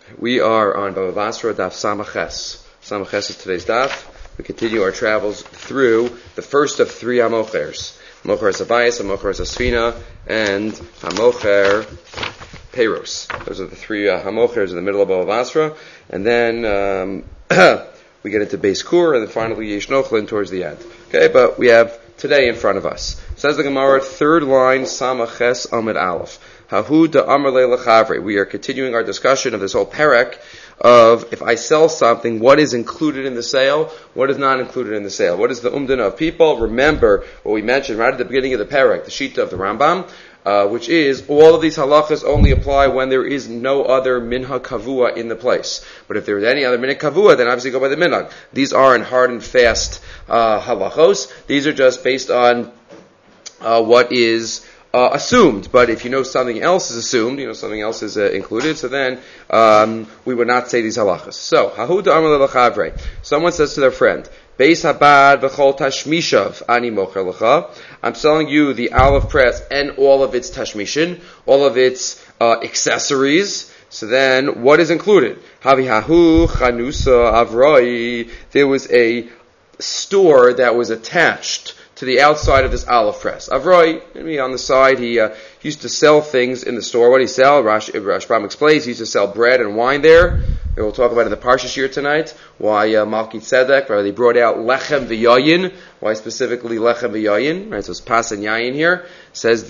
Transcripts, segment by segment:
We are on Bava Basra Daf Samaches. Samaches is today's daf. We continue our travels through the first of three Hamochers. Hamocher Sabayis, Hamocher Asfina, and Hamocher Peiros. Those are the three Hamochers in the middle of Bava Basra. And then we get into Beis Kur, and then finally Yesh Nochlin towards the end. Okay, but we have today in front of us. Says the Gemara, third line, Samaches Amid Aleph. Hahu da Amar Le Lechavre. We are continuing our discussion of this whole perek of if I sell something, what is included in the sale, what is not included in the sale. What is the umdana of people? Remember what we mentioned right at the beginning of the perek, the shita of the Rambam, which is all of these halachas only apply when there is no other minhag kavua in the place. But if there is any other minhag kavua, then obviously go by the minhag. These aren't hard and fast halachos. These are just based on what is assumed, but if you know something else is assumed, something else is included, so then we would not say these halachas. So, Hahu da'amar le'lachavre. Someone says to their friend, Beis habad v'chol tashmishav ani mocher lecha. I'm selling you the olive press and all of its tashmishin, all of its accessories. So then, what is included? Havi hahu chanusa avroi. There was a store that was attached to the outside of this olive press. Avroi, on the side, he used to sell things in the store. What did he sell? Rashbam explains, he used to sell bread and wine there. We'll talk about in the Parsha Shir tonight, why Malki Tzedek, they brought out Lechem v'Yayin, why specifically Lechem v'Yayin, right? So it's Pas and Yayin here. Says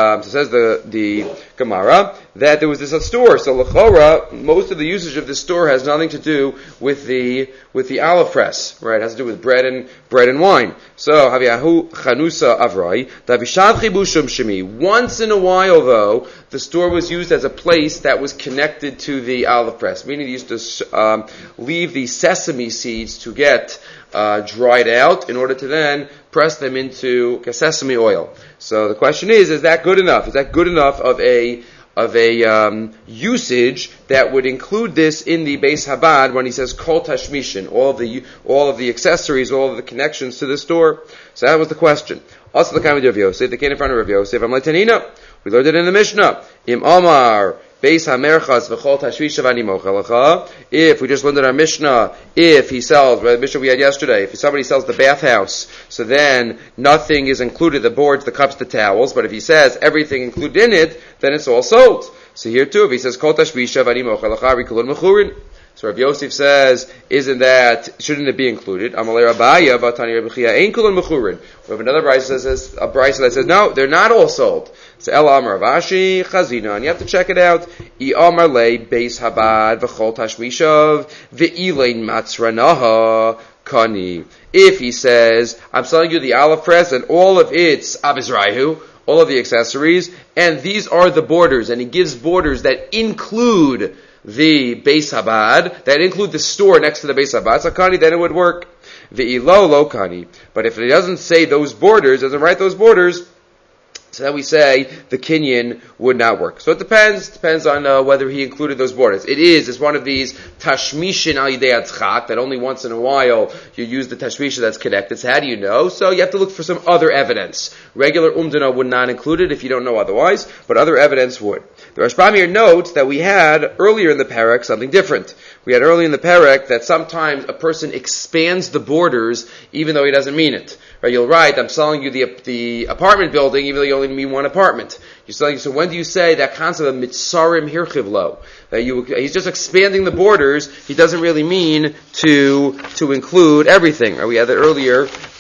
the Gemara that there was this store. So L'chora, most of the usage of this store has nothing to do with the olive press, right? It has to do with bread and wine. So Haviyahu Chanusa Avroi, Davishad Chibushum Shemi. Once in a while, though, the store was used as a place that was connected to the olive press, meaning they used to leave the sesame seeds to get dried out in order to then press them into sesame oil. So the question is that good enough? Is that good enough of a usage that would include this in the Beis Habad when he says kol tashmishin, all of the accessories, all of the connections to the store? So that was the question. Also the kind of Rav Yosef, they came in front of Rav Yosef. I'm like Tanina. We learned it in the Mishnah. Im Amar Beis Hamerchas v'chol tashmishav ani mocher lecha. If we just learned in our Mishnah, if he sells, the Mishnah we had yesterday, if somebody sells the bathhouse, so then nothing is included, the boards, the cups, the towels, but if he says everything included in it, then it's all sold. So here too, if he says kol tashmishav ani mocher lecha rikulun mechurin. So Rav Yosef says, shouldn't it be included? Amalei Rabaya v'tani Rabbi Chia ein kulun mechurin. We have another brisa that says, no, they're not all sold. So El Amar Ravashi Chazina, and you have to check it out. I Amar Le Beis Habad v'chol tashmishav v'ilein matzranaha kani. If he says, I'm selling you the olive press and all of its abizraihu, all of the accessories, and these are the borders, and he gives borders that include the Beis Habad, that include the store next to the Beis Habad, Sakani, then it would work. Ve'ilo lo kani. But if he doesn't say those borders, doesn't write those borders, so then we say the kinyan would not work. So it depends on whether he included those borders. It's one of these tashmishin al yidei atzchak, that only once in a while you use the tashmishin that's connected. So how do you know? So you have to look for some other evidence. Regular umdana would not include it if you don't know otherwise, but other evidence would. The Rashbam here notes that we had earlier in the perek something different. We had earlier in the perek that sometimes a person expands the borders even though he doesn't mean it. Right? You'll write, I'm selling you the apartment building even though you only mean one apartment. So when do you say that concept of mitzarim hirchivlo? He's just expanding the borders. He doesn't really mean to include everything. Right? We had that earlier.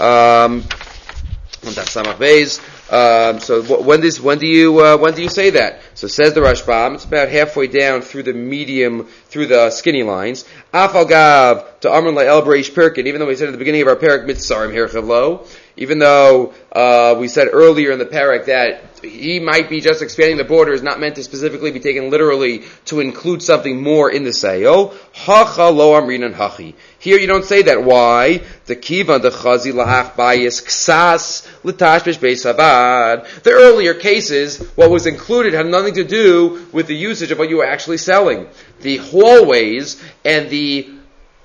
So when do you say that? So says the Rashbam, it's about halfway down through the skinny lines. Afal gav to Amr la'el b'reish perkin. Even though we said at the beginning of our perek mitzarim hirchavlo, even though we said earlier in the perek that he might be just expanding the borders, not meant to specifically be taken literally to include something more in the sale. Hacha lo amrinan hachi. Here you don't say that. Why? The kivan the chazi lahach bayis ksas l'tashmish beis habad. The earlier cases, what was included had nothing to do with the usage of what you were actually selling. The hallways and the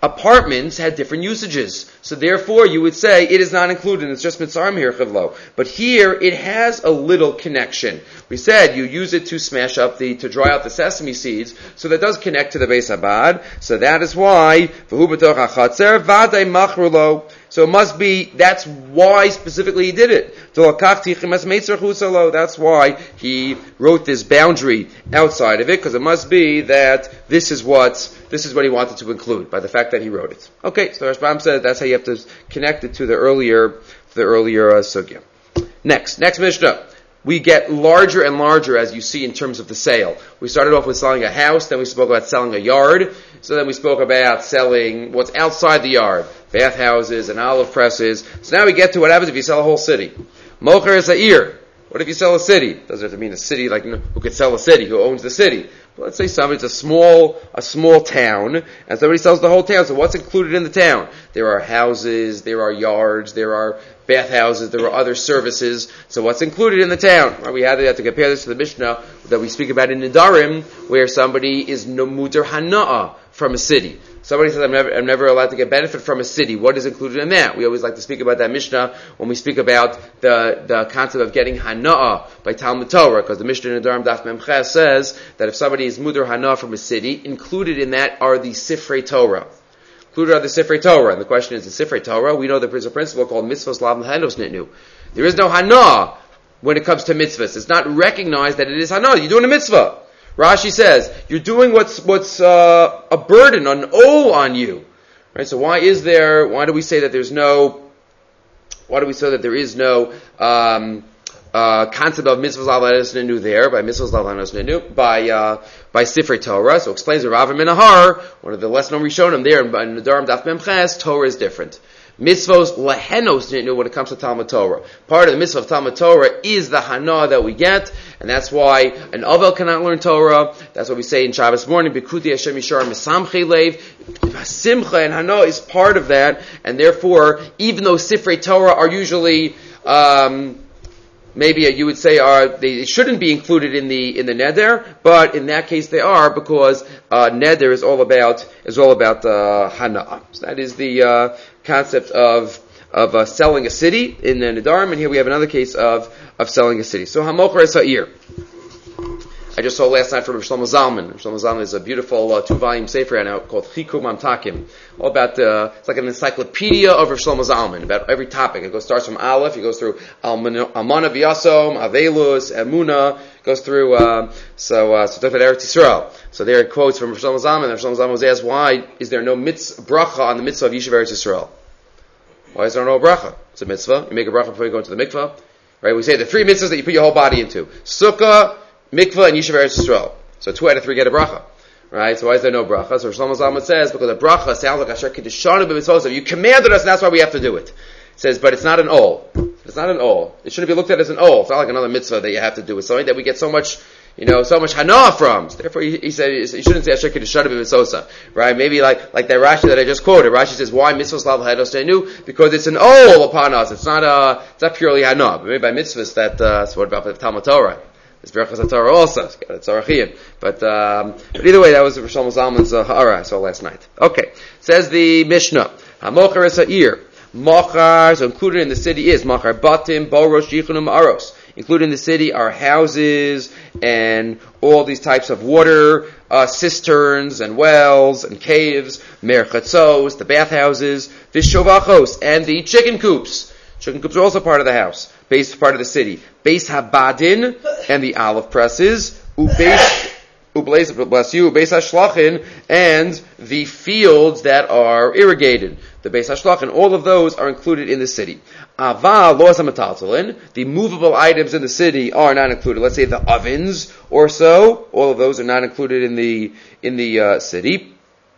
apartments had different usages. So therefore, you would say it is not included. It's just mitzarim here, chivlo. But here, it has a little connection. We said you use it to smash up to dry out the sesame seeds, so that does connect to the Beis Habad. So that is why v'hu b'toch hachatzer v'adai machrulo. So it must be, that's why specifically he did it. That's why he wrote this boundary outside of it, because it must be that this is what he wanted to include by the fact that he wrote it. Okay, so Rashbam said that's how you have to connect it to the earlier sugya. Next Mishnah. We get larger and larger as you see in terms of the sale. We started off with selling a house, then we spoke about selling a yard, so then we spoke about selling what's outside the yard, bathhouses and olive presses. So now we get to what happens if you sell a whole city. Mocher is ha'ir. What if you sell a city? Doesn't have to mean a city like who could sell a city, who owns the city. But let's say somebody's a small town, and somebody sells the whole town. So what's included in the town? There are houses, there are yards, there are bathhouses, there are other services. So what's included in the town? Well, we had to compare this to the Mishnah that we speak about in Nidarim, where somebody is no muter hana'ah from a city. Somebody says, I'm never allowed to get benefit from a city. What is included in that? We always like to speak about that Mishnah when we speak about the concept of getting hana'ah by Talmud Torah, because the Mishnah in Nedarim Daf Memches says that if somebody is muter hana'ah from a city, included in that are the Sifrei Torah. Included are the Sifrei Torah. And the question is, the Sifrei Torah, we know there's a principle called mitzvos lav hanos nitnu. There is no hana'ah when it comes to mitzvahs. It's not recognized that it is hana'ah. You're doing a mitzvah. Rashi says, you're doing what's a burden, an O on you. Right? So why do we say that there is no concept of mitzvahs lav hanos nitnu there, by mitzvahs lav hanos nitnu, by Sifrei Torah? So explains the Rav Minahar, one of the less known Rishonim there, in Nedarim Daf Memches, Torah is different. Mitzvos lehenos nitnu when it comes to Talmud Torah. Part of the mitzvah of Talmud Torah is the hana that we get, and that's why an Avel cannot learn Torah. That's what we say in Shabbos morning, Bikuti Hashem Yishar Mesamchei Leiv. Simcha and hana is part of that, and therefore, even though Sifrei Torah are usually, maybe you would say they shouldn't be included in the neder, but in that case they are, because neder is all about hana. So that is the concept of selling a city in the Nedarim, and here we have another case of selling a city. So hamocher es ha'ir. I just saw last night from Rav Shlomo Zalman. Rav Shlomo Zalman is a beautiful 2-volume sefer now called Chikum Mamtakim. All about it's like an encyclopedia of Rav Shlomo Zalman about every topic. It starts from Aleph. He goes through Almana V'Yasom, Avelus, Emuna. Goes through so talk about Eretz Yisrael. So there are quotes from Rav Shlomo Zalman. Rav Shlomo Zalman was asked, why is there no bracha on the mitzvah of Yishuv Eretz Yisrael? Why is there no bracha? It's a mitzvah. You make a bracha before you go into the mikvah. Right? We say the 3 mitzvahs that you put your whole body into: Sukkah, mikvah, and Yishuv Eretz Yisrael. So 2 out of 3 get a bracha. Right? So why is there no bracha? So Rav Shlomo Zalman says, because the bracha sounds like Asher Kiddishanu b'mitzvos. You commanded us, and that's why we have to do it. It says, but it's not an ol. It's not an ol. It shouldn't be looked at as an ol. It's not like another mitzvah that you have to do. It's something that we get so much hana from. So therefore, he said, you shouldn't say Asher Kiddishanu b'mitzvosa. Right? Maybe like that Rashi that I just quoted. Rashi says, why mitzvos lav hanos nitnu? Because it's an ol upon us. It's not purely hana. But maybe by mitzvahs that's what about the Talmud Torah. It's Berachas HaTorah also. It's got a Tzarachiyim. But either way, that was Rav Shlomo Zalman's ha'ara I saw last night. Okay. Says the Mishnah. HaMocher es ha'ir. Mochar, so included in the city is Mochar Batim, Boros, Yichunum, Aros. Included in the city are houses and all these types of water, cisterns and wells and caves, Merchatzos, the bathhouses, Vishovachos, and the chicken coops. Chicken coops are also part of the house, part of the city. Beis Habadin and the olive presses, Beis Hashlachin, and the fields that are irrigated. The Beis Hashlachin, all of those are included in the city. Aval lo hamataltalin, the movable items in the city are not included. Let's say the ovens or so, all of those are not included in the city.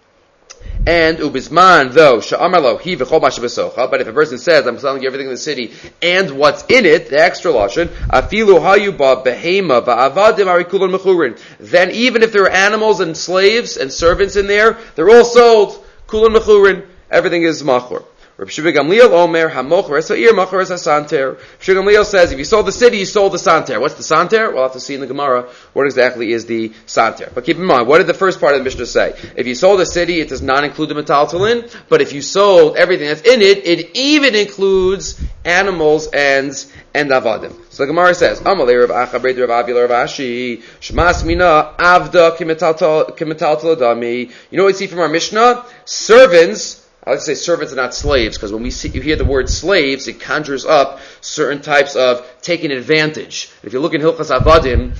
And ubizman though sha'amarlo hi v'chol mashabasocha. But if a person says, "I'm selling you everything in the city and what's in it," the extra lashon, afilu hayuba behema va'avadim arikulan mechurin. Then even if there are animals and slaves and servants in there, they're all sold kulan mechurin. Everything is machur. Rabbi Shimon Gamliel Omer Hamocher Esa'ir Mocher Esasanter. Shimon Gamliel says, if you sold the city, you sold the santer. What's the santer? We'll have to see in the Gemara what exactly is the santer. But keep in mind, what did the first part of the Mishnah say? If you sold a city, it does not include the metaltalin, but if you sold everything that's in it, it even includes animals and avadim. So the Gemara says, Amalei Rav Acha Brei Rav Avi Rav Ashi Shmas Mina Avda Kimetaltal Adami. You know what we see from our Mishnah? Servants. I like to say servants and not slaves, because when you hear the word slaves, it conjures up certain types of taking advantage. If you look in Hilchas Avadim,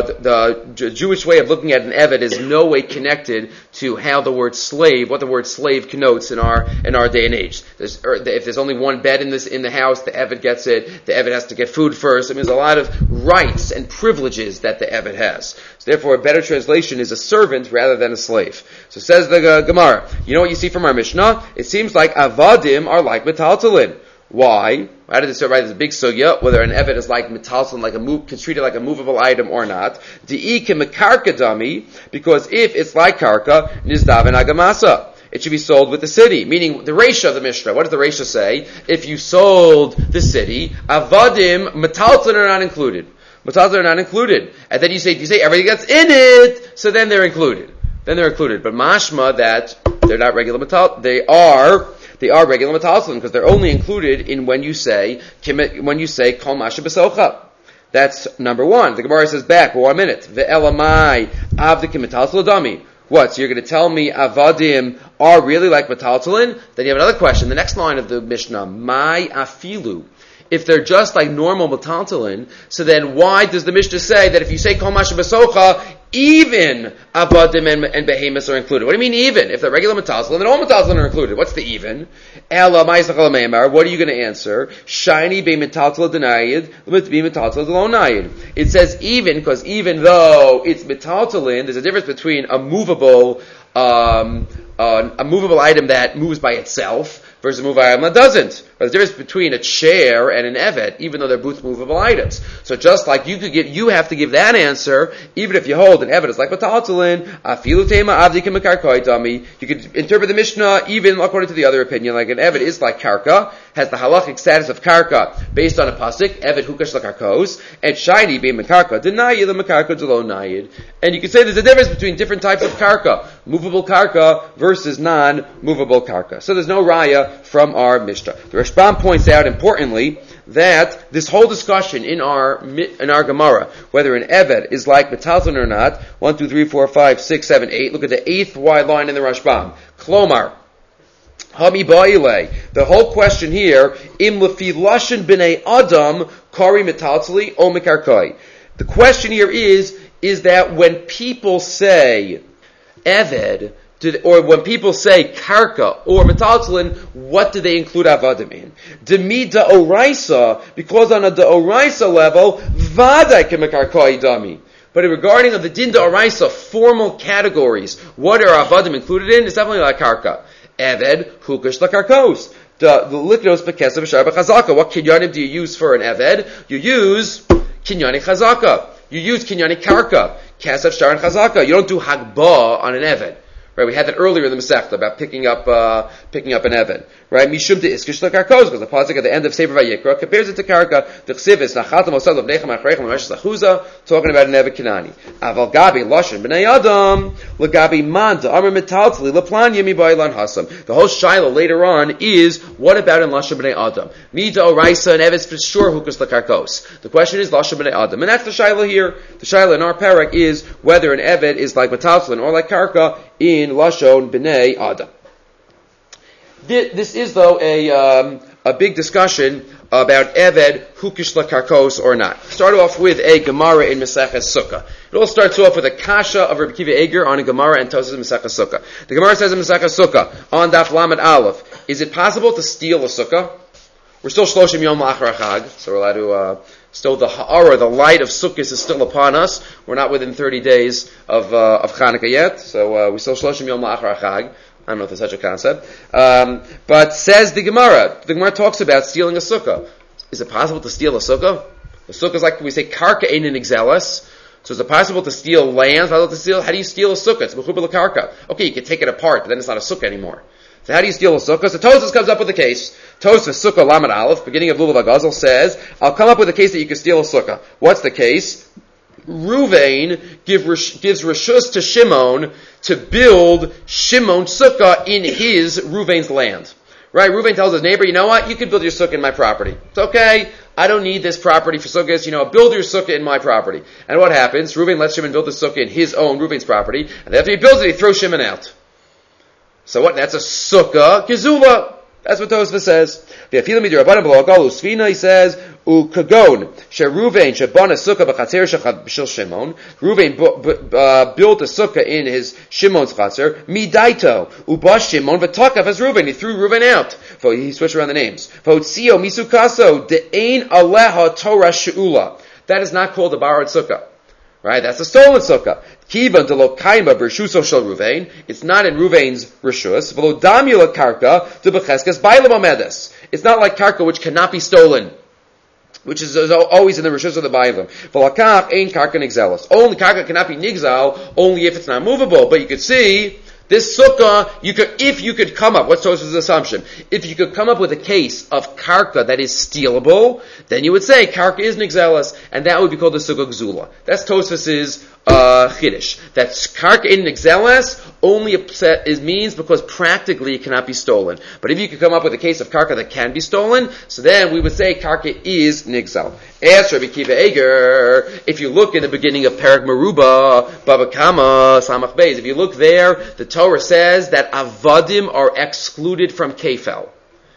the Jewish way of looking at an Eved is no way connected to how the word slave, what the word slave connotes in our day and age. If there's only one bed in the house, the Eved gets it. The Eved has to get food first. I mean, there's a lot of rights and privileges that the Eved has. So therefore, a better translation is a servant rather than a slave. So says the Gemara, you know what you see from our Mishnah? It seems like avadim are like metaltalin. Why? How did it start? Right, there's a big sugya whether an eved is like metaltalin, can treat it like a movable item or not. De'ikim karka dami, because if it's like karka, nizdaven agamasa, it should be sold with the city. Meaning the Reisha of the Mishnah. What does the Reisha say? If you sold the city, avadim metaltalin are not included. Metaltalin are not included, and then you say everything that's in it, so then they're included. But mashma that they're not regular metal. They are regular metaltalin because they're only included in when you say kol masha b'socha. That's number one. The Gemara says back. Well, 1 minute. Ve'elamai avdikim metaltalin dami. What? So you're going to tell me avadim are really like metaltalin? Then you have another question. The next line of the Mishnah, mai afilu. If they're just like normal metaltalin, so then why does the Mishnah say that if you say kol masha b'socha, even avadim and behemoths are included? What do you mean even? If they're regular metaltalin, then all metaltalin are included. What's the even? Ela ma'isach ala me'amar. What are you going to answer? Shiny be metaltal denayid, be metaltal delonayid. It says even because even though it's metaltalin, there's a difference between a movable item that moves by itself versus a movable item that doesn't. There's a difference between a chair and an eved, even though they're both movable items. So just like you have to give that answer, even if you hold an eved is like metaltalin, afilu tema avdikim mekarkoi dami. You could interpret the Mishnah even according to the other opinion, like an eved is like karka, has the halachic status of karka based on a pasuk, eved hukash lakarkos, and shiny being mekarka, denayid the mekarka delo nayid. And you could say there's a difference between different types of karka, movable karka versus non-movable karka. So there's no raya from our Mishnah. The Rashbam points out importantly that this whole discussion in our Gemara, whether an eved is like metaltalin or not, 1, 2, 3, 4, 5, 6, 7, 8. Look at the 8th wide line in the Rashbam. Klomar. Hami ba'ile. The whole question here, im lefi lashon b'nei adam kari metaltali o mekarkoi. The question here is that when people say eved, or when people say karka or metaltalin, what do they include avadim in? Demi da'oraisa, because on a da'oraisa level, vadai kemekarkoi dami. But regarding of the din da'oraisa, formal categories, what are avadim included in? It's definitely like karka. Eved, hukash lakarkos. The liknos bekesav shar b'chazaka. What kinyanim do you use for an eved? You use kinyani chazaka. You use kinyani karka. Kesav shar and chazaka. You don't do hagbah on an eved. Right, we had that earlier in the Masechta about picking up an eved. Right, mishum de iskish lakarkos, because the pasuk at the end of Sefer Vayikra compares it to karka. The chsivis nachatam osad l'bnechem achreichem l'meshes lachuza, talking about an eved kinani. Aval gabi lashon b'nei adam l'gabi man da'amar metaltali l'plan yemi ba'ilan hasam. The whole shaila later on is what about in lashon b'nei adam? Mi da'oraisa and eved for sure hukas lakarkos. The question is lashon b'nei adam, and that's the shaila here. The shaila in our parak is whether an eved is like metaltalin or like karka in lashon b'nei adam. This is though a big discussion about eved hukish lakarkos or not. Start off with a Gemara in Maseches Sukkah. It all starts off with a kasha of Rabbi Kiva Eger on a Gemara and Tosas in Maseches Sukkah. The Gemara says in Maseches Sukkah on Daf Lamed Aleph, is it possible to steal a sukkah? We're still Shloshim Yom La'achar Chag, so we're allowed to. Still, the ha'ara, the light of Sukkot is still upon us. We're not within 30 days of Chanukah yet, so we still Shloshim Yom La'achar Chag. I don't know if there's such a concept. But says the Gemara talks about stealing a sukkah. Is it possible to steal a sukkah? A sukkah is like we say, karka ein in exelis. So is it possible to steal land? How do you steal a sukkah? It's mechubar l'karka. Okay, you can take it apart, but then it's not a sukkah anymore. So how do you steal a sukkah? So Tosfos comes up with a case. Tosfos Sukkah Lamed Aleph, beginning of Lulav HaGazal, says, I'll come up with a case that you can steal a sukkah. What's the case? Ruvain gives Rishus to Shimon to build Shimon's sukkah in his Ruvain's land. Right? Ruvain tells his neighbor, you know what? You can build your sukkah in my property. It's okay. I don't need this property for sukkahs. Build your sukkah in my property. And what happens? Ruvain lets Shimon build the sukkah in his own, Ruvain's property. And after he builds it, he throws Shimon out. So what? That's a sukkah gezula. That's what Tosfos says. He says, Ukagon, Sheruvain, Shabana Sukkah b'chatzer shel Shimon. Ruvain built a sukkah in his Shimon's chatzer. Midaito, Ubash Shimon, v'takav as Ruvain. He threw Ruvain out. He switched around the names. V'otzio misukaso, de'ein aleha Torah she'ula. That is not called a borrowed sukkah. Right? That's a stolen sukkah. Kiva delo kaima b'rshuso shel Ruvain. It's not in Ruvain's rishus. V'lo damula karka to b'cheskes bailam omedes. It's not like karka which cannot be stolen, which is always in the rishus of the bailam. V'lakach ein karka nigzelos. Only karka cannot be nigzal only if it's not movable. But you could see this sukkah, if you could come up, what's Tosfos' assumption? If you could come up with a case of karka that is stealable, then you would say karka is nigzelos, and that would be called the sukkah gzula. That's Tosfos' chiddush. That karka in nigzelos only means because practically it cannot be stolen. But if you could come up with a case of karka that can be stolen, so then we would say karka is nigzal. Ask Rabbi Kiva Eger, if you look in the beginning of Perek Meruba, Baba Kama, Samach Beis, if you look there, the Torah says that avadim are excluded from kefel.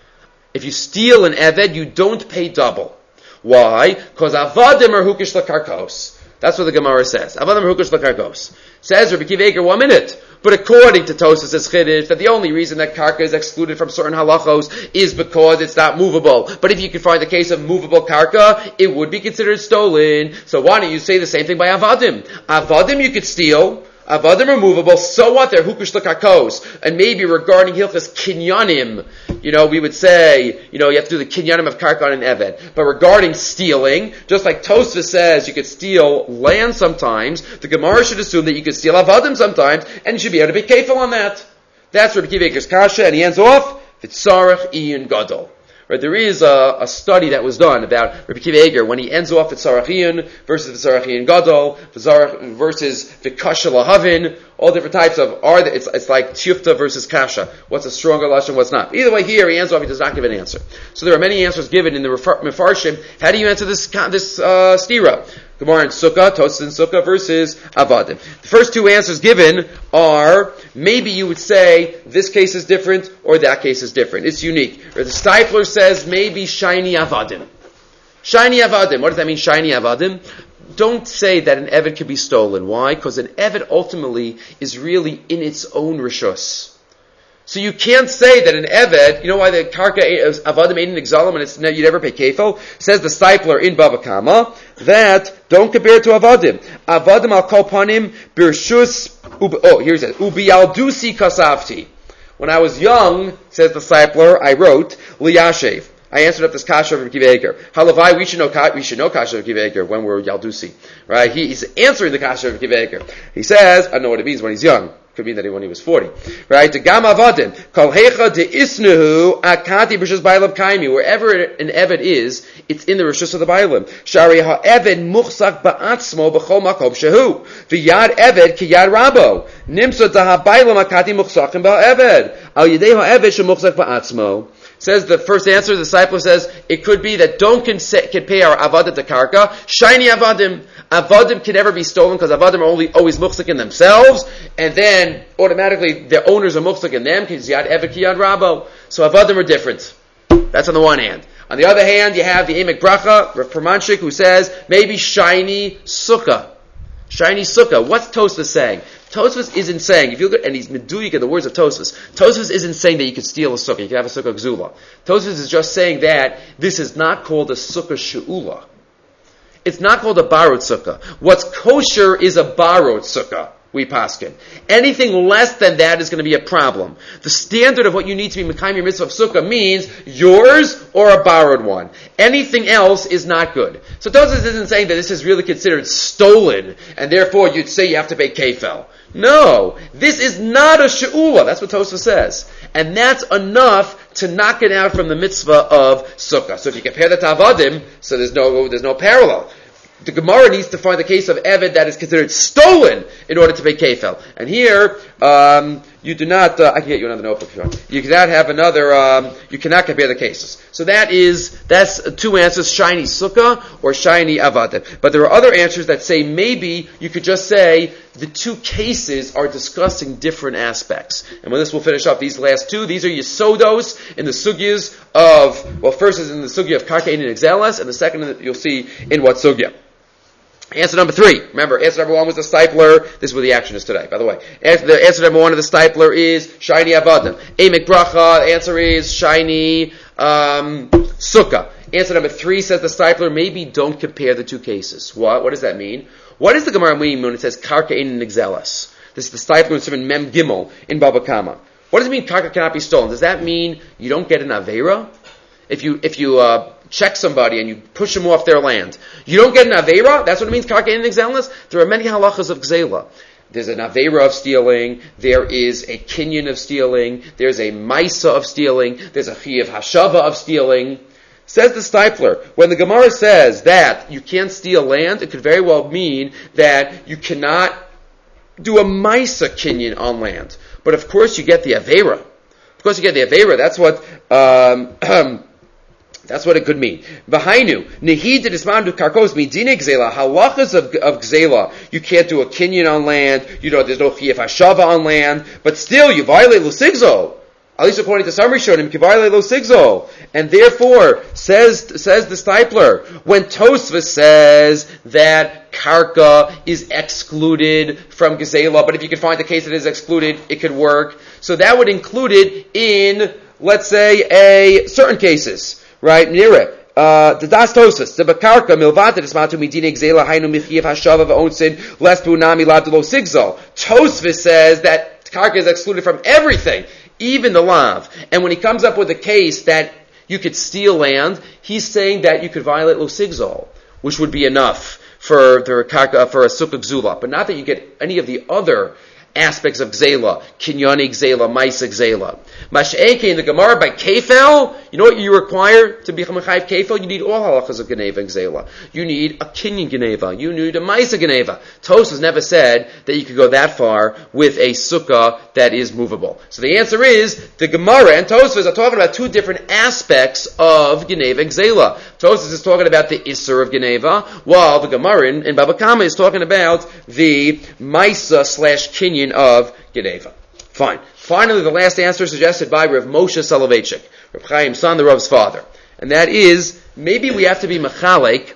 If you steal an eved, you don't pay double. Why? Because avadim are hukish lakarkos. That's what the Gemara says. Avadim are hukish lakarkos. Says Rabbi Kiva Eger, 1 minute. But according to Tosfos' chiddush, that the only reason that karka is excluded from certain halachos is because it's not movable. But if you could find the case of movable karka, it would be considered stolen. So why don't you say the same thing by avadim? Avadim you could steal. Avadim are movable. So what? They're hukush l'karkos. And maybe regarding hilchas kinyanim, we would say, you have to do the kinyanim of karka on an eved. But regarding stealing, just like Tosfos says you could steal land sometimes, the Gemara should assume that you could steal avadim sometimes, and you should be able to be careful on that. That's Rabbi Kiva Eger's kasha, and he ends off, v'tzarech iyin gadol. Right, there is a study that was done about Rabbi Kiva Eger when he ends off at Tzarech versus Tzarech Iyun Gadol versus Vikasha Lahavin, all different types of it's like Tiyufta versus Kasha. What's a stronger lashon, what's not? Either way, here he ends off. He does not give an answer. So there are many answers given in the Mefarshim. How do you answer this stira? Gemara in Sukkah, Tosfos in Sukkah versus Avadim. The first two answers given are, maybe you would say, this case is different, or that case is different. It's unique. Or the Steipler says, maybe shiny Avadim. Shiny Avadim. What does that mean, shiny Avadim? Don't say that an Eved can be stolen. Why? Because an Eved ultimately is really in its own Rishus. So you can't say that an Eved, why the Karka Avadim ain't an Exalim and you never pay Kefil? Says the Steipler in Bava Kama, that don't compare it to Avadim. Avadim al Kolpanim Birshus, here it says, Ubialdusi Kasavti. When I was young, says the Steipler, I wrote, Liyashev. I answered up this kasha of Rabbi Kiva Eger. Halavai, we should know kasha of Rabbi Kiva Eger when we're Yaldusi. Right? He's answering the kasha of Rabbi Kiva Eger. He says, I don't know what it means when he's young. Could mean that when he was 40. Right? Gam avadim. Kol hecha de isnuhu akati b'shus bailam kaimi. Wherever an Eved is, it's in the rishus of the bailam. Shari ha'eved muchzak ba'atzmo b'chol makom shehu. V'yad Eved ki yad rabo. Nimsa da ha'bailam akati muchzakim ba'eved. Al yidei ha'eved shemuchzak ba'atzmo. Says the first answer, the disciple says, it could be that don't can pay our avadim to karka. Shiny avadim. Avadim can never be stolen because avadim are always muchzik in themselves, and then automatically their owners are muchzik in them because yad eved ki yad rabo. So avadim are different. That's on the one hand. On the other hand, you have the Emek Bracha, Rav Permanchik, who says maybe shiny sukkah. Shiny sukkah. What's Tosfos saying? Tosfos isn't saying, if you look at, and he's meduyik in the words of Tosfos, Tosfos isn't saying that you could steal a sukkah, you can have a sukkah gzula. Tosfos is just saying that this is not called a sukkah she'ula. It's not called a borrowed sukkah. What's kosher is a borrowed sukkah, we paskin. Anything less than that is going to be a problem. The standard of what you need to be mekayim your mitzvah of sukkah means yours or a borrowed one. Anything else is not good. So Tosfos isn't saying that this is really considered stolen, and therefore you'd say you have to pay kefel. No, this is not a she'ula. That's what Tosfos says. And that's enough to knock it out from the mitzvah of sukkah. So if you compare that to avadim, so there's no parallel. The Gemara needs to find the case of Eved that is considered stolen in order to pay kefel. And here, you do not, I can get you another notebook if you want. You cannot have another, you cannot compare the cases. So that's two answers, shiny sukkah or shiny avadim. But there are other answers that say maybe you could just say the two cases are discussing different aspects. And when this will finish up, these last two, these are Yesodos in the sugyas of, well, first is in the sugya of Karka and Exelas, and the second you'll see in what sugya. Answer number 3. Remember, answer number 1 was the stipler. This is where the action is today, by the way. The answer number 1 of the stipler is shiny avadim. Emek bracha, the answer is shiny sukkah. Answer number 3 says the stipler, maybe don't compare the two cases. What does that mean? What does the Gemara mean when it says karka ein nigzelas? This is the stipler in Simon Mem Gimel in Baba Kama. What does it mean karka cannot be stolen? Does that mean you don't get an aveira? If you check somebody and you push them off their land, you don't get an aveira? That's what it means, karka ein nigzelas? There are many halachas of gzela. There's an aveira of stealing, there is a kinyan of stealing, there's a maisa of stealing, there's a chi of hashava of stealing. Says the stipler, when the Gemara says that you can't steal land, it could very well mean that you cannot do a maisa kinyan on land. But of course you get the aveira. Of course you get the aveira. That's what it could mean. V'hainu, nehid dismandu karkos midine gzela, halachas of gzela. You can't do a kinyan on land, there's no chiyef hashava on land, but still you violate lusigzo. At least according to some Rishonim, you violate lusigzo. And therefore, says the stipler, when Tosfos says that karka is excluded from gzela, but if you can find the case that is excluded, it could work. So that would include it in, let's say, certain cases. Right, Nira. The das Tosfos, the bakarka milvata desmatu midine gzela hainu michiev hashava v'onsin lest bunami ladlo sigzol. Tosfos says that karka is excluded from everything, even the lav. And when he comes up with a case that you could steal land, he's saying that you could violate lo sigzol, which would be enough for a sukkah gzula, but not that you get any of the other aspects of gzela, kinyani gzela, maisa gzela. Mash'eke in the Gemara by kefel, you know what you require to become a chayiv kefel? You need all halachas of geneva and gzela. You need a kinyan geneva. You need a maisa geneva. Tosfos never said that you could go that far with a sukkah that is movable. So the answer is, the Gemara and Tosfos are talking about two different aspects of geneva and gzela. Tosfos is talking about the isser of geneva, while the Gemara in Baba Kama is talking about the maisa / kinyan of Geneva. Fine. Finally, the last answer suggested by Rav Moshe Soloveitchik, Rav Chaim son, the Rav's father. And that is, maybe we have to be mechalek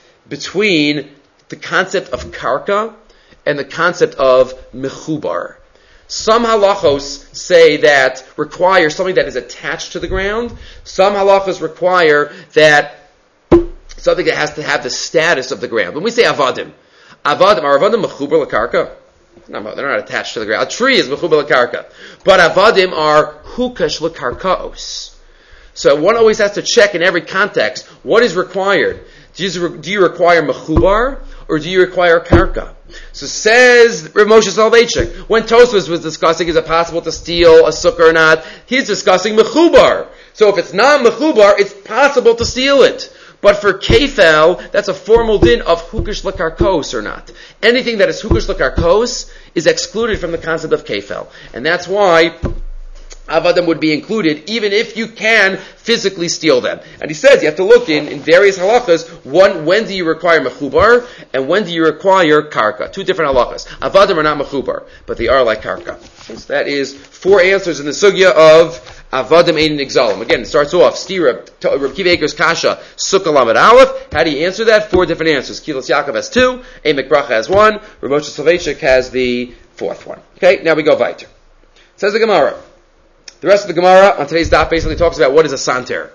between the concept of karka and the concept of mechubar. Some halachos say that require something that is attached to the ground. Some halachos require that something that has to have the status of the ground. When we say avadim, are avadim mechubar lakarka? No, they're not attached to the ground. A tree is mechubar lakarka. But avadim are hukash lakarkaos. So one always has to check in every context, what is required? Do you require mechubar or do you require karka? So says Rav Moshe Soloveitchik, when Tosfos was discussing is it possible to steal a sukkah or not, he's discussing mechubar. So if it's not mechubar, it's possible to steal it. But for kefel, that's a formal din of hukash lakarkos or not. Anything that is hukash lakarkos is excluded from the concept of kefel. And that's why avadim would be included, even if you can physically steal them. And he says you have to look in various halachas, when do you require mechubar, and when do you require karka? Two different halachas. Avadim are not mechubar, but they are like karka. So that is 4 answers in the sugya of avadim ein nigzalim. Again, it starts off, Stira, Reb Kiva Eker's kasha, sukkah lamed aleph. How do you answer that? 4 different answers. Kilos Yaakov has 2, Emek Bracha has 1, Rav Moshe Soloveitchik has the 4th one. Okay, now we go weiter. Says the Gemara. The rest of the Gemara on today's daf basically talks about what is a santer.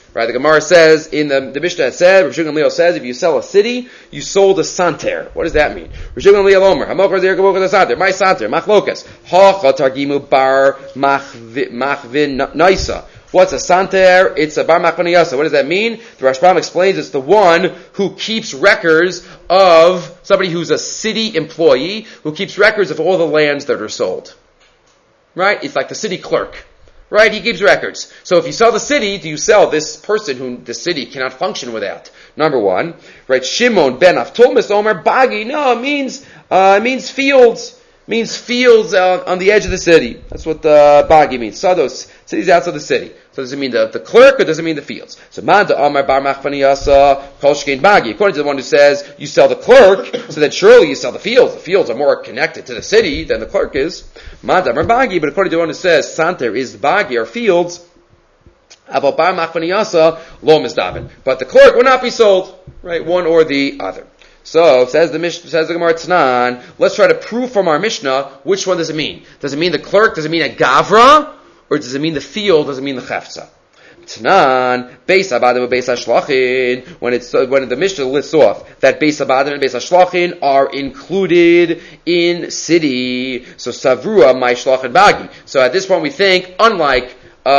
Right? The Gemara says, in the Mishnah it said, Rav Shimon Gamliel says, if you sell a city, you sold a santer. What does that mean? Rav Shimon Gamliel Omer, Hamokar Zir Gavokar Santer, my santer, machlokas, hacha targimu bar machvin naisa. What's a santer? It's a bar machvin naisa. What does that mean? The Rashbam explains it's the one who keeps records of somebody who's a city employee, who keeps records of all the lands that are sold. Right? It's like the city clerk. Right? He keeps records. So if you sell the city, do you sell this person who the city cannot function without? Number one, right? Shimon ben Avtolmis Omer Bagi. No, it means fields. It means fields on the edge of the city. That's what Bagi means. Sados, cities outside the city. So does it mean the clerk or does it mean the fields? So Manda Amar Bar Machvaniyasa Kol Shkein Bagi. According to the one who says you sell the clerk, so then surely you sell the fields. The fields are more connected to the city than the clerk is. Manda Amar Bagi, but according to the one who says Santer is Bagi or fields, Aval Bar Machvaniyasa Lo Mizdavin. But the clerk will not be sold, right? One or the other. So, says the Gemara Tanan, let's try to prove from our Mishnah, which one does it mean? Does it mean the clerk? Does it mean a gavra? Or does it mean the field? Does it mean the chefza? Tanan, Beis Abadim and Beis HaShlachin, when the Mishnah lists off that Beis Abadim and Beis HaShlachin are included in city, so Savrua, my Shlachin Bagi. So at this point we think, unlike,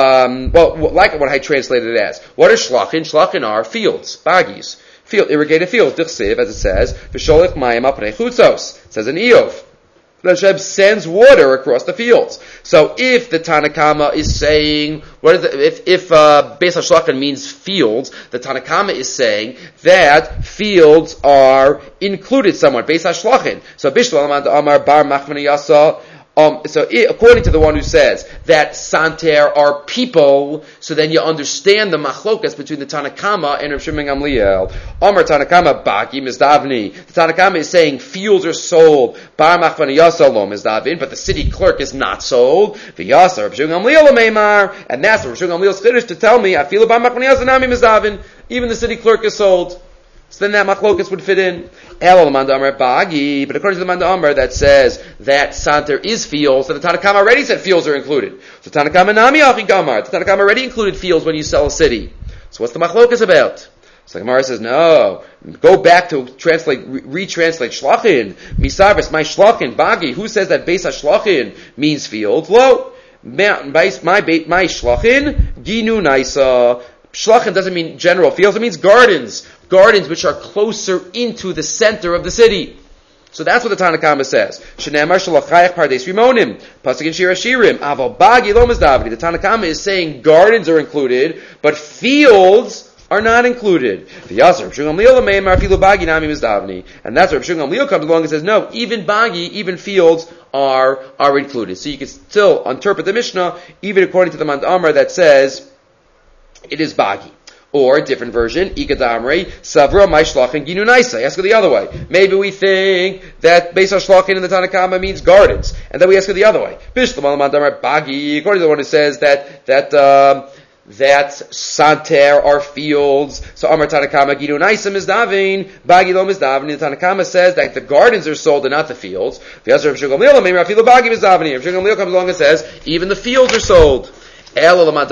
like what I translated it as. What are Shlachin? Shlachin are fields, Bagis. Irrigated fields, Dichsiv, as it says, V'sholech mayim apnei chutzos. It says in Eov. Hashem sends water across the fields. So if the Tanakama is saying, if Beis HaShlachin means fields, the Tanakama is saying that fields are included somewhat. Beis HaShlachin. So Bishlam Amar Bar Machvaniyasa. According to the one who says that Santer are people, so then you understand the machlokas between the Tanakama and Rav Shimon Gamliel. Amar Tanakama Baki Mizdavni. The Tanakama is saying fields are sold, Bar Machvaniyasa lo Mizdavin, but the city clerk is not sold. V'yasa Rav Shimon Gamliel Meimar, and that's what Rav Shimon Gamliel's finished to tell me. I feel Bar Machvaniyasa nami Mizdavin. Even the city clerk is sold. So then that machlokas would fit in. Elo l'manda amar bagi, but according to the manda amar that says that santer is fields, so the Tanakama already said fields are included. So Tanakama nami achi gamar. The Tanakama already included fields when you sell a city. So what's the machlokas about? So the Gemara says, no, go back to retranslate shlachin, misarvis, my shlachin, bagi. Who says that beis shlachin means fields? Lo, my shlachin, ginu naisa. Shlachin doesn't mean general fields, it means gardens. Gardens which are closer into the center of the city. So that's what the Tanakama says. Shenemar shalachayach pardes rimonim. Pasuk in Shir Hashirim. Aval bagi lo mizdavni. The Tanakama is saying gardens are included, but fields are not included. V'yasar Rav Shimon Gamliel meimar filu bagi nami mizdavni. And that's where Rav Shimon Gamliel comes along and says, no, even bagi, even fields are included. So you can still interpret the Mishnah, even according to the Mand Amar that says, it is bagi. Or a different version, Ikadamre, Savra my Shlachin Ginu Naisa. Ask it the other way. Maybe we think that Beis HaShlachin in the Tanakama means gardens. And then we ask it the other way. Bishlam Alamandamar Bagi, according to the one who says that Santer are fields. So Amar Tanakama Ginu Naisa Mizdavin, Bagi lo Mizdavin. The Tanakama says that the gardens are sold and not the fields. Rav Shimon Gamliel comes along and says, even the fields are sold. But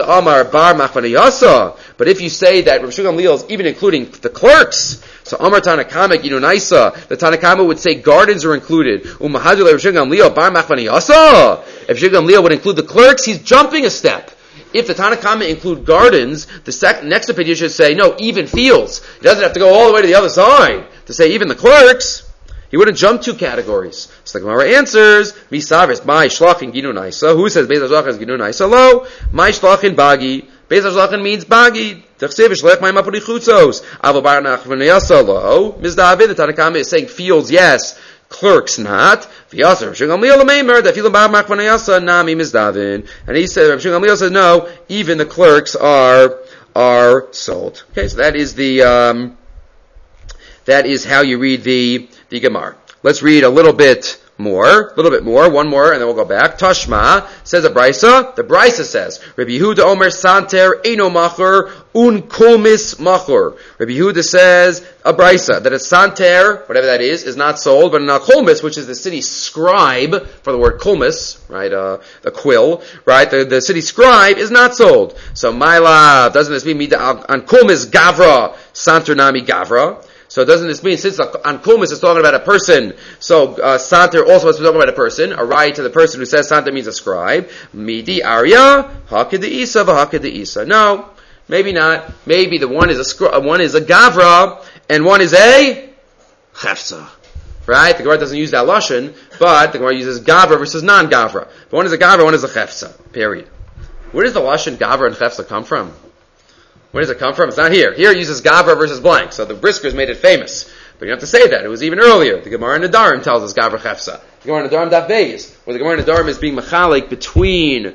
if you say that Rav Shimon Gamliel is even including the clerks, so Amar Tanakama Ginu Naisa, the Tanakama would say gardens are included. If Rav Shimon Gamliel would include the clerks, he's jumping a step. If the Tanakama include gardens, the next opinion should say, no, even fields. He doesn't have to go all the way to the other side to say even the clerks. He wouldn't jump two categories. So the Gemara answers, Misavis, my shlachin ginu naisa. Who says Beis HaShlachin is ginu naisa? Lo, my shlachin bagi. Beis HaShlachin means bagi. T'chsev shlech my mapuri chutzos. Avo bar nachvanayasa lo. Mizdavin, the Tanakama is saying fields, yes. Clerks, not. V'yasar, Rav Shimon Gamliel l'meimer, that field bar nachvanayasa nami mizdavin. And he said, Rav Shimon Gamliel says, no, even the clerks are sold. Okay, so that is how you read the Gemara. Let's read a little bit More, a little bit more, one more, and then we'll go back. Tashma, says a Brisa. The Brisa says, Rabbi Yehuda Omer Santer Eino Machur Un Kulmis Machur. Rabbi Yehuda says, a Brisa, that a Santer, whatever that is not sold, but a Kulmis, which is the city scribe, for the word Kulmis, right, the quill, right, the city scribe is not sold. So, my love, doesn't this mean on Kulmis Gavra, Santer Nami Gavra? So doesn't this mean, since on Kulmis is talking about a person, so Santer also is talking about a person, a right to the person who says Santer means a scribe. Midi Arya, Hakid the Isa, V'Hakid the Isa. No, maybe not. Maybe the one is a Gavra, and one is a Chefza. Right? The Gemara doesn't use that Lashon, but the Gemara uses Gavra versus non-Gavra. But one is a Gavra, one is a Chefza. Period. Where does the Lashon Gavra and Chefza come from? Where does it come from? It's not here. Here it uses Gavra versus blank. So the Briskers made it famous. But you don't have to say that. It was even earlier. The Gemara in Nedarim tells us Gavra Chefsa. The Gemara in Nedarim Daf Beis, where the Gemara in Nedarim is being machalik between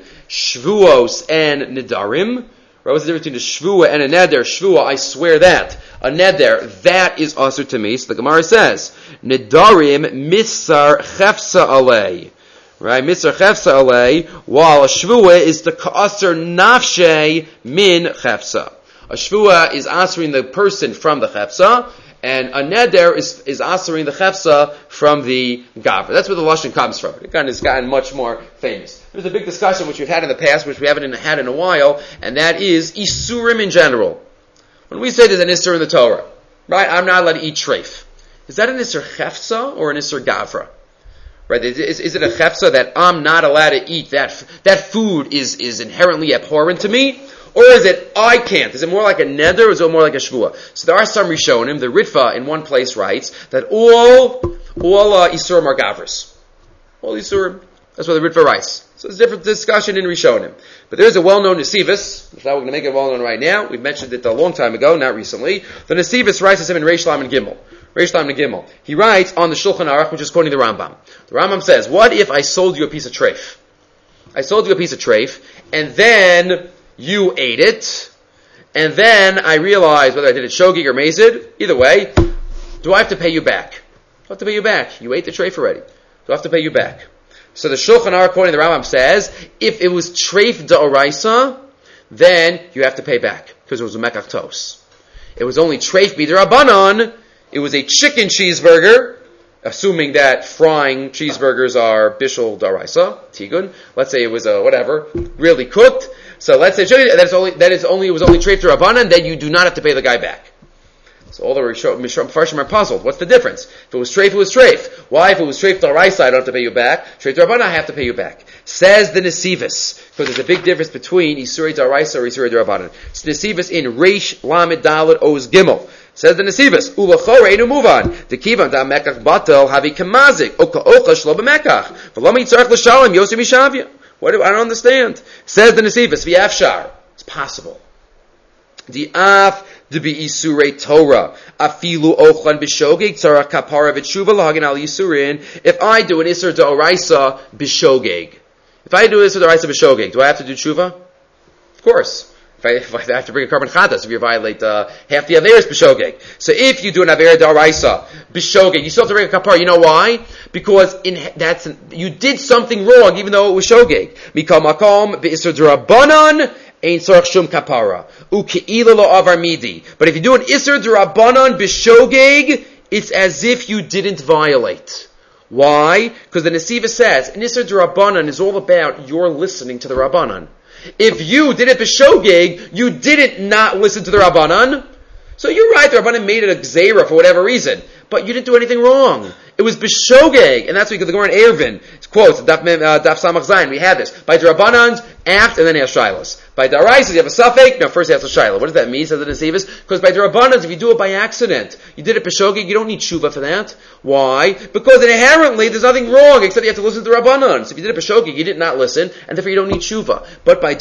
Shvuos and Nedarim. Right? What's the difference between a Shvua and a Neder? Shvua, I swear that. A Neder, that is usher to me. So the Gemara says, Nedarim Misar Chefsa Alei. Right, Misar Chefsa Alei, while a Shvua is the Ka'asar Nafshe Min Chefsa. A shvua is answering the person from the chefsa, and a neder is answering the chefsa from the gavra. That's where the lashon comes from. It has gotten much more famous. There's a big discussion which we've had in the past, which we haven't had in a while, and that is isurim in general. When we say there's an isur in the Torah, right? I'm not allowed to eat treif. Is that an isur chefsa or an isur gavra? Right? Is it a chefsa that I'm not allowed to eat that food is inherently abhorrent to me? Or is it, I can't? Is it more like a neder, or is it more like a shvua? So there are some Rishonim. The Ritva in one place writes that all Isurim are Gavras. All Isurim. That's what the Ritva writes. So there's a different discussion in Rishonim. But there's a well-known Nesivus, which we're going to make it well-known right now. We've mentioned it a long time ago, not recently. The Nesivus writes to him in Reish Lamed Gimel. Reish Lamed Gimel. He writes on the Shulchan Aruch, which is quoting the Rambam. The Rambam says, what if I sold you a piece of treif? I sold you a piece of treif, and then you ate it, and then I realized whether I did it shogig or mazid, either way, do I have to pay you back? I have to pay you back. You ate the treif already. Do I have to pay you back? So the Shulchan Aruch, quoting the Rambam, says, if it was treif da'oraisa, then you have to pay back, because it was a mekach tos. It was only treif b'd'rabanan, it was a chicken cheeseburger, assuming that frying cheeseburgers are bishul da'oraisa, tigun. Let's say it was really cooked. So let's say it was only treif d'Rabbanan, then you do not have to pay the guy back. So all the Mepharshim are puzzled. What's the difference? If it was treif, it was treif. Why? If it was treif d'Oraisa, I don't have to pay you back. Treif d'Rabbanan, I have to pay you back. Says the Nesivus, because there's a big difference between Isurei d'Oraisa or Isurei d'Rabbanan. It's Nesivus in Reish Lamed Dalet Oz Gimel. Says the Nesivus, Ulachore enu muvan, the kivan da mekach batel havi kamazik, oka shlo b'mekach, v'lo mitzarech l'shalom yosim mishavya. I don't understand. Says the Nesivus, v'yafshar. It's possible. The af de be isurei Torah, afilu ochlan b'shogeg tzara kapara v'tshuva l'hagen al yisurin. If I do an isur d'oraisa b'shogeg, if I do an isur d'oraisa b'shogeg, do I have to do tshuva? Of course. If I have to bring a carbon chatas, if you violate half the averes b'shogeg. So if you do an aver d'oraisa b'shogeg, you still have to bring a kapara. You know why? Because you did something wrong, even though it was shogeg. Mikal makom b'isur d'rabanan ein tzorach shum kapara ukeila lo avar midi. But if you do an isur d'rabanan b'shogeg, it's as if you didn't violate. Why? Because the Nesivus says an isur d'rabanan is all about your listening to the rabbanan. If you did it b'shogeg, you didn't not listen to the Rabbanan. So you're right, the Rabbanan made it a gzeira for whatever reason. But you didn't do anything wrong. It was b'shogeg. And that's what the Gemara in Eruvin quotes, Daf Samach Zayin, we had this. By the Rabbanans, act, and then he has shilas. By the Araisa, you have a suffix, no, first he has a shilah. What does that mean, says the Nesivus? Because by the Rabbanans, if you do it by accident, you did it b'shogeg, you don't need tshuva for that. Why? Because inherently, there's nothing wrong, except you have to listen to the Rabbanans. If you did it b'shogeg, you did not listen, and therefore you don't need tshuva. But by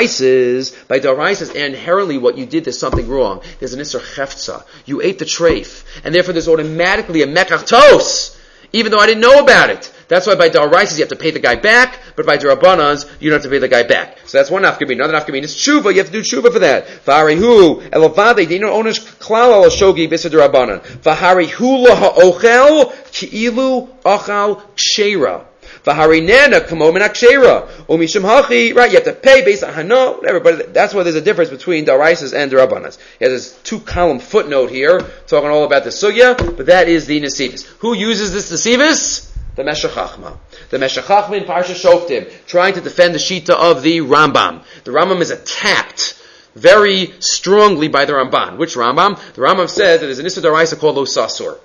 da'oraisas, inherently what you did, there's something wrong. There's an isur cheftza. You ate the treif. And therefore there's automatically a mekach tos. Even though I didn't know about it. That's why by Da'araisas you have to pay the guy back, but by Da'Rabbanans you don't have to pay the guy back. So that's one nafkamina. Another nafkamina is tshuva. You have to do tshuva for that. V'harihu elavade dino onish klal al shogi b'ser Da'Rabbanan. V'harihu lo ha'ochel ki'ilu achal kshera. V'harinena kamo min akshera. Umishum hachi. Right, you have to pay based on hano, whatever. But that's why there's a difference between Da'araisas and Da'Rabbanas. He has this 2-column footnote here talking all about the sugya, but that is the Nesivis. Who uses this Nesivis? The Meshech Chachma. The Meshech Chachma in Parsha Shoftim, trying to defend the Shita of the Rambam. The Rambam is attacked very strongly by the Ramban. Which Rambam? The Rambam says that there's an Issa D'Oraisa called Lo Sasur.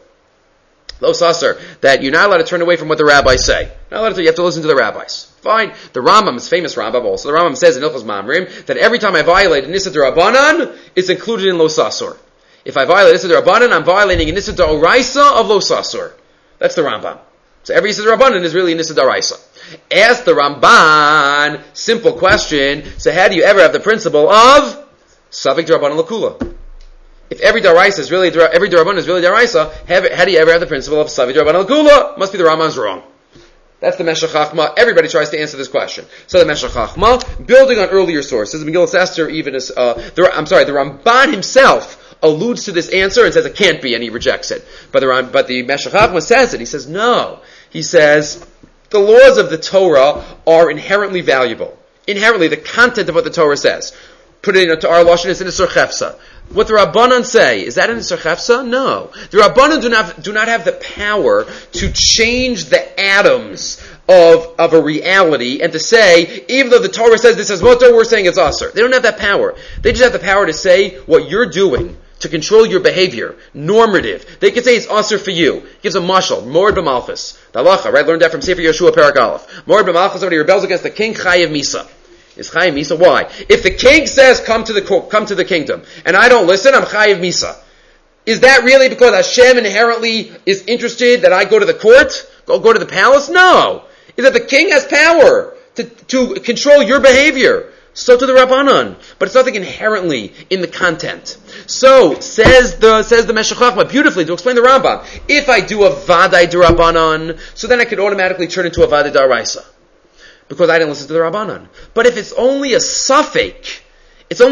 Lo Sasur, that you're not allowed to turn away from what the rabbis say. Not allowed to, you have to listen to the rabbis. Fine. The Rambam is famous Rambam also. The Rambam says in Ilchos Mamrim that every time I violate an Issa D'Rabbanan, it's included in Lo Sasur. If I violate Issa D'Rabbanan, I'm violating an Issa D'Oraisa of Lo Sasur. That's the Rambam. So every Issa D'Rabbanan is really an Issa D'Oraisa. Ask the Ramban, simple question, so how do you ever have the principle of Savik D'Rabbanan L'Kula? If every D'Oraisa is really, every D'Rabbanan is really D'Oraisa, how do you ever have the principle of Savik D'Rabbanan L'Kula? Must be the Ramban's wrong. That's the Meshech Chachma. Everybody tries to answer this question. So the Meshech Chachma, building on earlier sources, Megillas Esther even is, the Ramban himself alludes to this answer and says it can't be, and he rejects it. But the Meshech Chachma says it. He says no. He says the laws of the Torah are inherently valuable. Inherently, the content of what the Torah says. Put it into our lashon is in a Surchefsa. What the Rabbanan say, is that in a Surchefsa? No. The Rabbanan do not have the power to change the atoms of a reality and to say, even though the Torah says this is mutter, we're saying it's aser. They don't have that power. They just have the power to say what you're doing to control your behavior, normative. They could say it's aser for you. It gives a mashal, Mored b'malchus. The halacha, right? Learned that from Sefer Yeshua Perek Aleph. Mored b'malchus, somebody rebels against the king, chayiv misa. Is chayiv misa? Why? If the king says come to the kingdom, and I don't listen, I'm chayiv misa. Is that really because Hashem inherently is interested that I go to the court? Go to the palace? No. Is that the king has power to control your behavior. So to the Rabbanan. But it's nothing inherently in the content. So, says the Meshech Chachma beautifully to explain the Rambam. If I do a Vadai D'Rabbanan, so then I could automatically turn into a Vadai D'Oraisa. Because I didn't listen to the Rabbanan. But if it's only a suffix, so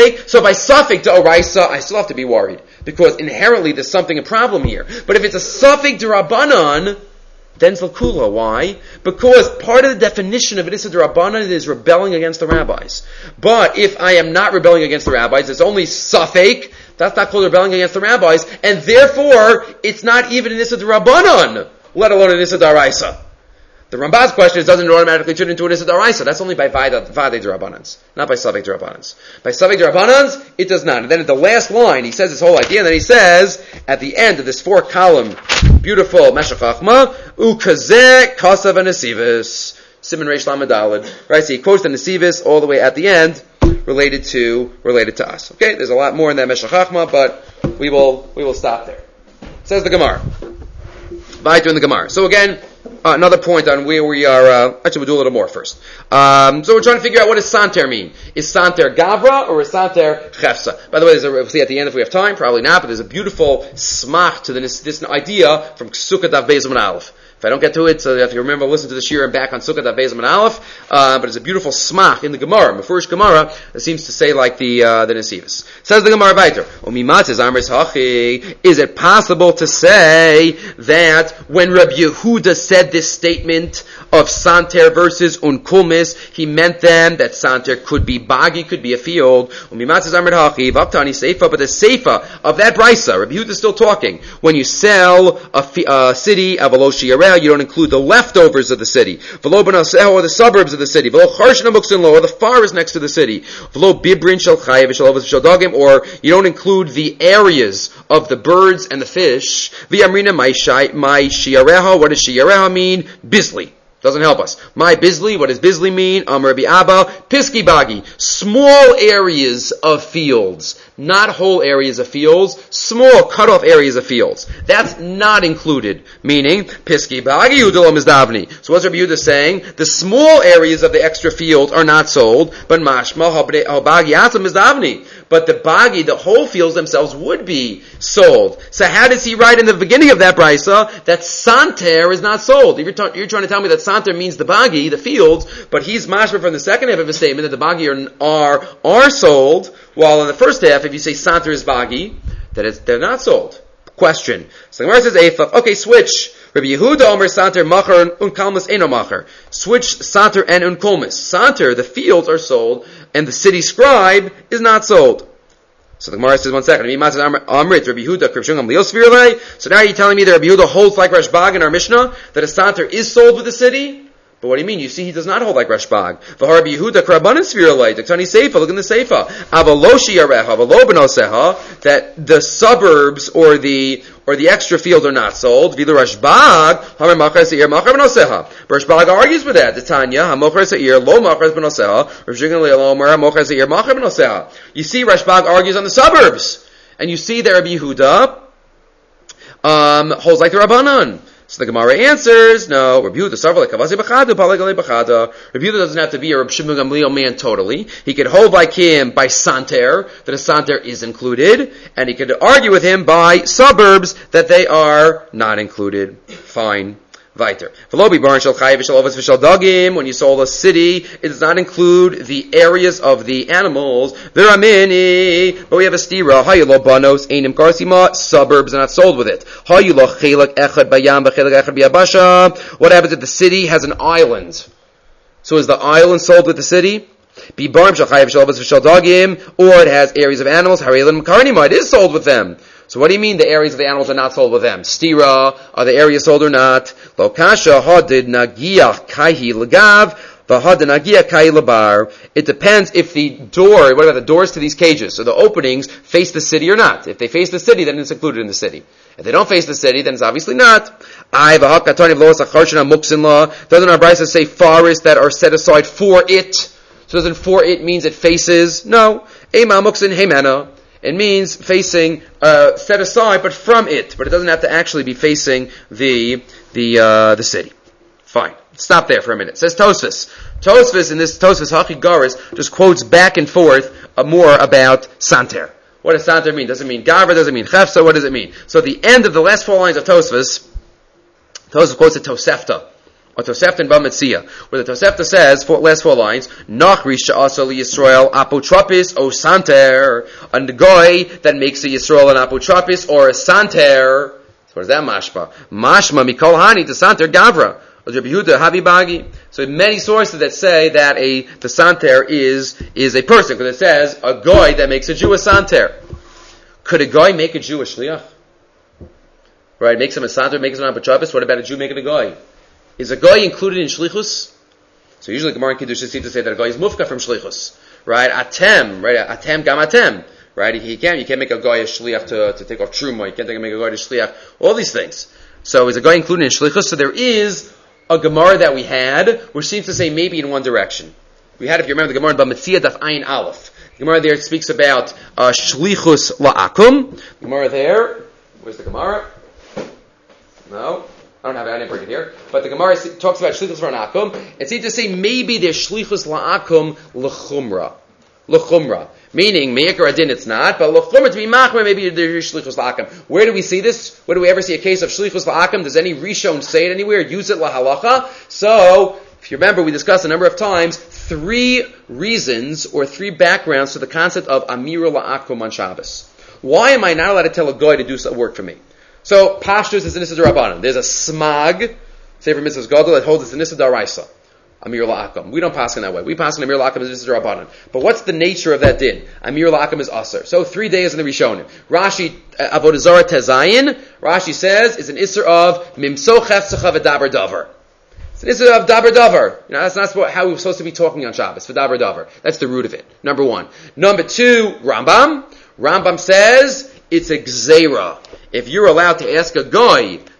by suffix D'Oraisa, I still have to be worried. Because inherently there's a problem here. But if it's a suffix D'Rabbanan, then it's l'kula. Why? Because part of the definition of it is a D'Rabbanan is rebelling against the rabbis. But if I am not rebelling against the rabbis, it's only suffix, that's not called rebelling against the rabbis, and therefore, it's not even an Issa D'Rabbanan, let alone an Issa D'Oraisa. The Ramban's question is, doesn't it automatically turn into an Issa D'Oraisa? That's only by Vadei D'Rabbanans, not by Savik D'Rabbanans. By Savik D'Rabbanans, it does not. And then at the last line, he says this whole idea, and then he says, at the end of this 4-column, beautiful Meshech Chachma, Ukazeh Kasav Nesivis, Siman Reish Lamed Daled. Right, so he quotes the Nesivis all the way at the end, related to us. Okay, there's a lot more in that Meshech Chachma, but we will stop there. Says the Gemara. Weiter in the Gemara. So again, another point on where we are, actually we'll do a little more first. So we're trying to figure out what does Santer mean. Is Santer Gavra or is Santer Chefsa? By the way, we'll see at the end if we have time, probably not, but there's a beautiful smach to this idea from Sukkah Daf Beis Amud Aleph. If I don't get to it, so if you remember, listen to the shir and back on Sukkah Daf Beis Amud Aleph. But it's a beautiful smach in the Gemara, Mefurish Gemara, that seems to say like the Nesivis. Says the Gemara weiter. Is it possible to say that when Rabbi Yehuda said this statement of Santer versus Unkumis, he meant then that Santer could be bagi, could be a field. But the seifa of that brisa, Rabbi Yehuda is still talking. When you sell a city of Aloshi you don't include the leftovers of the city, or the suburbs of the city, or the forest next to the city, or you don't include the areas of the birds and the fish. What does shiyareha mean? Bisli. Doesn't help us. My Bizli, what does Bizli mean? Rabbi Abba, Piski Bagi. Small areas of fields. Not whole areas of fields. Small cut-off areas of fields. That's not included. Meaning, Piski Bagi Udalam is Davni. So what's Rabbi Yehuda saying? The small areas of the extra field are not sold, but Mashma, Bagi Atam is Davni. But the Bagi, the whole fields themselves would be sold. So how does he write in the beginning of that brisa that Santer is not sold? You're trying to tell me that Santer means the Bagi, the fields, but he's mashma from the second half of his statement that the Bagi are sold, while in the first half, if you say Santer is Bagi, they're not sold. Question. So the Gemara says Eifach, okay, switch. Rabbi Yehuda Omer Santer Machar Unkalmus Eno Machar. Switch Santer and Unkolmus. Santer, the fields are sold, and the city scribe is not sold. So the Gemara says, one second. So now you're telling me that Rabbi Yehuda holds like Rashbag in our Mishnah, that a Santer is sold with the city? But what do you mean? You see, he does not hold like Rashbag. Rabbi Yehuda Karabanan Sviralai. Tani Seifa. Look in the Seifa. Avaloshi Yarecha. Avalobanoseha. That the suburbs or the extra fields are not sold. Vila Rashbag. Hamar Machar Seir Machar Benoseha. Rashbag argues with that. The Tanya Hamochar Seir Lo Machar Benoseha. Rishigin Leilomar Hamochar Seir Machar Benoseha. You see, Rashbag argues on the suburbs, and you see that Rabbi Yehuda holds like the Rabbanan. So the Gemara answers, no, Rabbi Yehuda doesn't have to be a Rabbi Shimon Gamliel man totally. He could hold like him by Santer, that a Santer is included, and he could argue with him by suburbs that they are not included. Fine. Weiter. When you sold a city, it does not include the areas of the animals. There are many, but we have a stira. Suburbs are not sold with it. What happens if the city has an island? So is the island sold with the city? Or it has areas of animals. It is sold with them. So what do you mean the areas of the animals are not sold with them? Stira, are the areas sold or not? Lokasha hadid nagiach kaihi lagav, v'hadid nagiach kaihi labar. It depends if the door, what about the doors to these cages? So the openings face the city or not? If they face the city, then it's included in the city. If they don't face the city, then it's obviously not. Doesn't our Brisa say forests that are set aside for it? So doesn't for it means it faces? No. Ema muksin heimena. It means facing, set aside, but from it. But it doesn't have to actually be facing the city. Fine. Stop there for a minute. It says Tosfos. Tosfos, in this Tosfos Hachi Garis, just quotes back and forth more about Santer. What does Santer mean? Does it mean Gavra? Does it mean Chefsa? What does it mean? So at the end of the last 4 lines of Tosfos quotes a Tosefta. Or Tosefta in Bamitzia, where the Tosefta says, last 4 lines, Nachri she'asa Yisrael apotropis o santer, a goy that makes a Yisrael an apotropis or a santer. So what is that mashma? Mashma mikol hani to santer gavra. Rabbi Yehuda habibagi. So many sources that say that the santer is a person, because it says a goy that makes a Jew a santer. Could a goy make a Jew a shliach? Right, makes him a santer, makes him an apotropis. What about a Jew making a goy? Is a guy included in shlichus? So usually Gemara and Kiddush seem to say that a guy is mufka from shlichus, right? Atem, right? Atem gam atem, right? You can't make a guy a shliach to take off truma. You can't make a guy to shliach. All these things. So is a guy included in shlichus? So there is a Gemara that we had, which seems to say maybe in one direction. We had, if you remember, the Gemara in Bamitzia Daf Ayin Aleph. The Gemara there speaks about shlichus la'akum. The Gemara there, where's the Gemara? No. I didn't bring it here. But the Gemara talks about shlichus v'anakum. It seems to say maybe there's shlichus la'akum l'chumra. L'chumra. Meaning, me'ikar adin it's not, but l'chumra to be machmer, maybe there's shlichus la'akum. Where do we see this? Where do we ever see a case of shlichus la'akum? Does any Rishon say it anywhere? Use it lahalacha? So, if you remember, we discussed a number of times 3 reasons or 3 backgrounds to the concept of amira la'akum on Shabbos. Why am I not allowed to tell a guy to do some work for me? So, Pashtus is the Nissa D'Rabbanan. There's a Smag, Sefer Mitzvahs Gadol, that holds it's the Nissa D'Oraisa, Amir La'akam. We don't pass in that way. We pass in Amir La'akam as Nissa D'Rabbanan. But what's the nature of that din? Amir La'akam is Aser. So, 3 days in the Rishonim. Rashi, Avodah Zarah Tezayin, Rashi says, is an Isser of Mimso Chefsecha V'daber Davar. It's an Isser of Daber Davar. That's not how we're supposed to be talking on Shabbos, V'daber Davar. That's the root of it. Number 1. Number 2, Rambam. Rambam says, it's a Gzeira. If you're allowed to ask a guy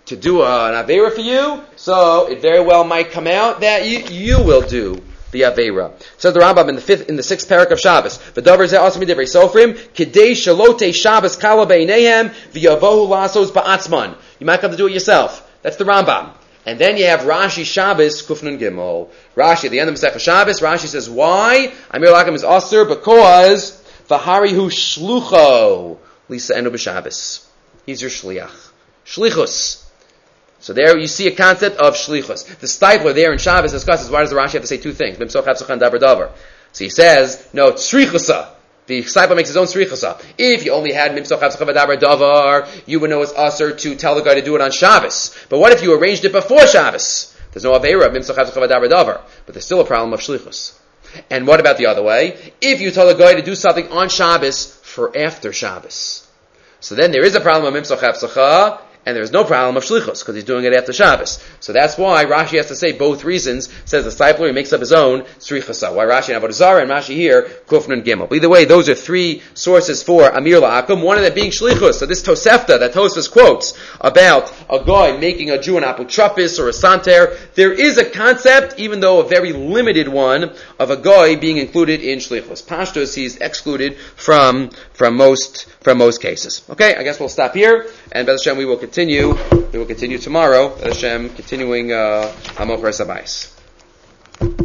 to do an Aveira for you, so it very well might come out that you will do the Aveira. Says the Rambam in the sixth parak of Shabbos. V'davar zeh also midivrei sofrim kidei shalote Shabbos kala beinehem v'yavohu lasos ba'atzman. You might have to do it yourself. That's the Rambam. And then you have Rashi Shabbos Kufnun Gimel. Rashi at the end of Masechah Shabbos. Rashi says why Amir Lakim is Aser because v'harihu shlucho lisa enu b'Shabbos. He's your shliach. Shlichus. So there you see a concept of shlichus. The Stipler there in Shabbos discusses why does the Rashi have to say two things? So he says, no, tzrichusa. The Stipler makes his own tzrichusa. If you only had mimsoch havzachah davar davar, you would know it's usher to tell the guy to do it on Shabbos. But what if you arranged it before Shabbos? There's no aveira of mimsoch havzachah davar davar, but there's still a problem of shlichus. And what about the other way? If you tell the guy to do something on Shabbos for after Shabbos, so then there is a problem of mimsoch havzachah, and there's no problem of shlichus, because he's doing it after Shabbos. So that's why Rashi has to say both reasons. Says the Stipler, he makes up his own tzrichusa. Why Rashi and Avodah Zarah and Rashi here, Kufnun Gimel. But either way, those are three sources for Amir La'akum, one of them being shlichus. So this Tosefta that Tosfos quotes about a guy making a Jew an apotrapis or a santer, there is a concept, even though a very limited one, of a guy being included in shlichus. Pashtos, he's excluded from most cases. Okay, I guess we'll stop here, and B'ez Hashem we will continue tomorrow, B'ez Hashem, continuing Hamochar Sabais.